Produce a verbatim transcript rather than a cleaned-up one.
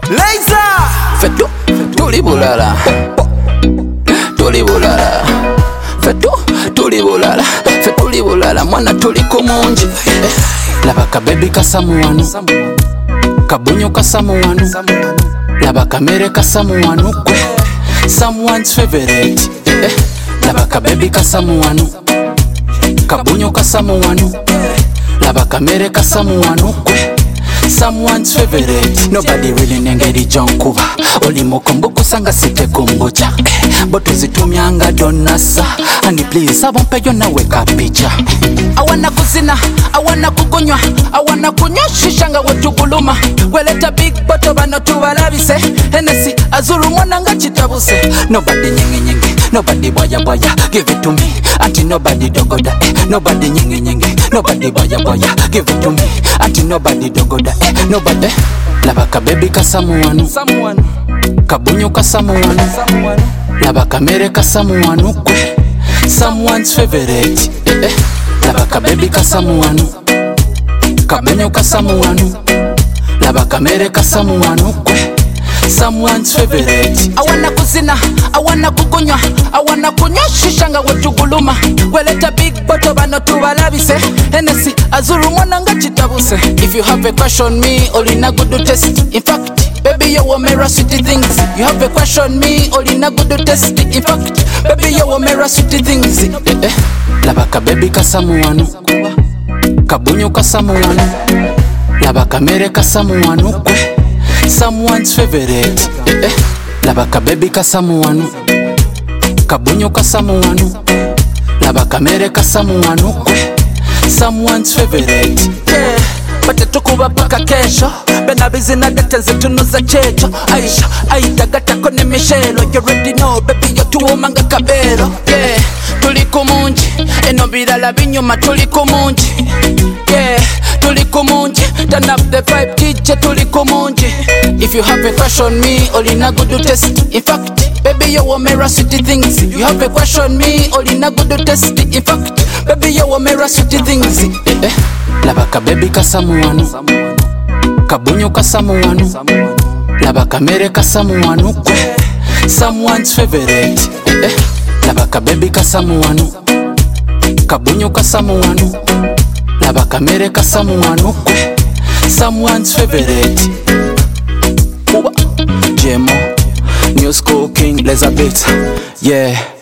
Laser Fetu, tuli bulala Tuli bulala Fetu, tuli bulala Fetuli bulala mwana tuli kumunji Laba ka baby kasamu wanu Kabunyo kasamu wanu Laba kamere kasamu wanu kwe Someone's favorite Laba ka baby kasamu wanu Kabunyo kasamu wanu Laba kamere kasamu wanu kwe Someone's favorite. Nobody really nengeri jonkuba Oli mokombo kusanga site kumbucha Boto zitumyanga donasa Honey please abompe yona weka picha I wanna kuzina, I wanna kukunywa I wanna kunywa shishanga wetuguluma Weleta big boto bano tuwalabise Hennessy azuru mwana nga chitabuse Nobody nyenge nyenge, nobody boya boya Give it to me, anti nobody dogoda eh. Nobody nyenge nyenge, nobody boya boya Give it to me, anti nobody dogoda eh. Nobody Laba ka baby kasamu wanu Kabunyo kasamu wanu Laba kamere kasamu wanu kwe Someone's favorite eh. Laba ka baby kasamu wanu Kabunyo kasamu wanu Laba kamere kasamu wanu kwe Someone's favorite. I wanna kuzina, I wanna kukunywa I wanna kunywa shishanga wetuguluma Weleta big boto bano tuwalabise Hennessy azuru mwana nga chitabuse If you have a crush on me, olina good test In fact, baby you want me sweet things You have a crush on me, olina good test In fact, baby you want me sweet things eh, eh. Laba ka baby kasamu wanu Kabunyo kasamu wanu Laba kamere kasamu wanu kwe Someone's favorite eh, eh. Laba ka baby kasamu wanu Kabunyo kasamu wanu Laba kamere kasamu wanu kwe Someone's favorite yeah. Bate tukuba paka kesho Bena bizina dete zitunuza checho Aisha, aida gata kone mishelo You already know baby yo tuumanga kabero yeah. Tuli kumunji Eno bilala binyuma tuli kumunji yeah. Tuli kumunji Turn up the vibe D J tuli kumunji If you have a crush on me olina good test In fact, baby you want me sweet things You have a crush on me olina good test In fact, baby you want me sweet things eh, eh. Laba ka baby kasamu wanu Kabunyo kasamu wanu Laba kamere kasamu wanu kwe Someone's favorite eh, eh. Laba ka baby kasamu wanu Kabunyo kasamu wanu Laba kamere kasamu wanu kwe Someone's favorite Uba Jemo New School King Elizabeth Yeah